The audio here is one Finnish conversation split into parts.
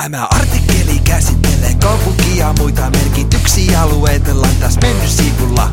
Tämä artikkeli käsittelee kaupunkia ja muita merkityksiä luetellaan tässä mennyt sivulla.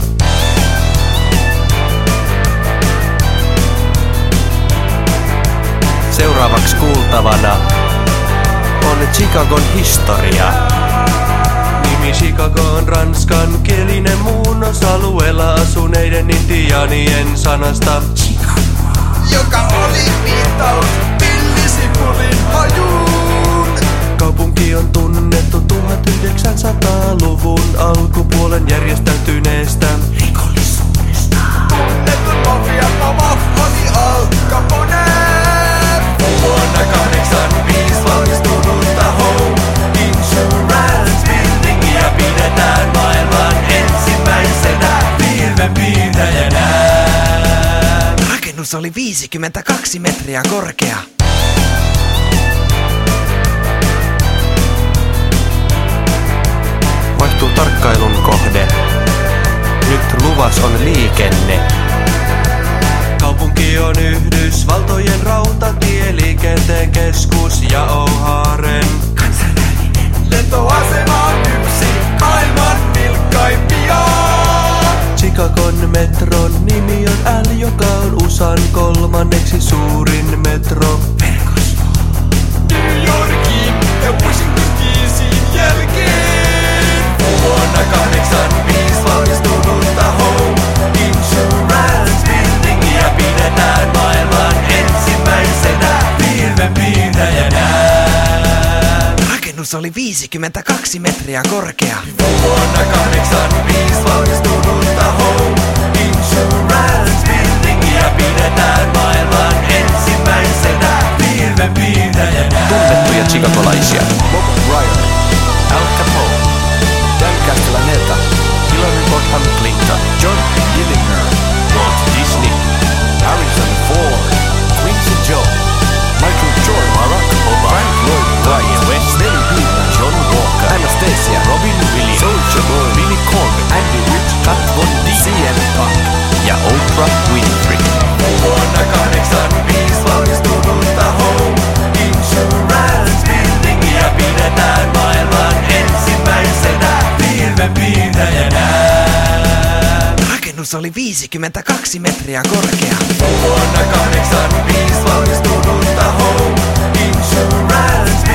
Seuraavaksi kuultavana on Chicagon historia. Nimi Chicago on ranskankielinen muunnos alueella asuneiden intiaanien sanasta Joka oli viittaus villisipulin hajuun. Kaupunki on tunnettu 1900-luvun alkupuolen järjestäytyneestä rikollisuudesta. Tunnetun mafian mama oli Al Capone. Vuonna 85 valmistunutta Home Insurance Buildingia pidetään maailman ensimmäisenä pilvenpiirtäjänä. Rakennus oli 52 metriä korkea. Vaihtuu tarkkailun kohde. Nyt luvas on liikenne. Kaupunki on Yhdysvaltojen rautatieliikenteen keskus ja O'Haren Kansainvälinen lentoasema on yksi maailman vilkkaimpia. Chicagon metron nimi on L, joka on USAn kolmanneksi suurin metro. verkosto. New Yorkin ja Washington DC:n jälkeen. Vuonna 85 valmistunutta Home Insurance Buildingia pidetään maailman ensimmäisenä pilvenpiirtäjänä. Rakennus oli 52 metriä korkea. Vuonna 85 valmistunutta Home Insurance Buildingia pidetään maailman ensimmäisenä pilvenpiirtäjänä. Tunnettuja chicagolaisia. Bob Ryder, Al Capone, Dan Castellaneta, Hillary Rodham Clinton, John Dillinger, Walt Disney, Harrison Ford, Quincy Jones, Michael Jordan, Barack Obama, Frank Lloyd Wright, Kanye West, Nelly Blumen, John Walker, Anastasia, Robin Williams, Soulja Boy, Billy Corgan, Andy Rich, Kat Von D CM Punk, ja Oprah Winfrey. Vuonna 85 valmistunutta Home Insurance Buildingia pidetään maailman ensimmäisenä pilvenpiirtäjänä. Rakennus oli 52 metriä korkea. Vuonna 85 valmistunutta Home Insurance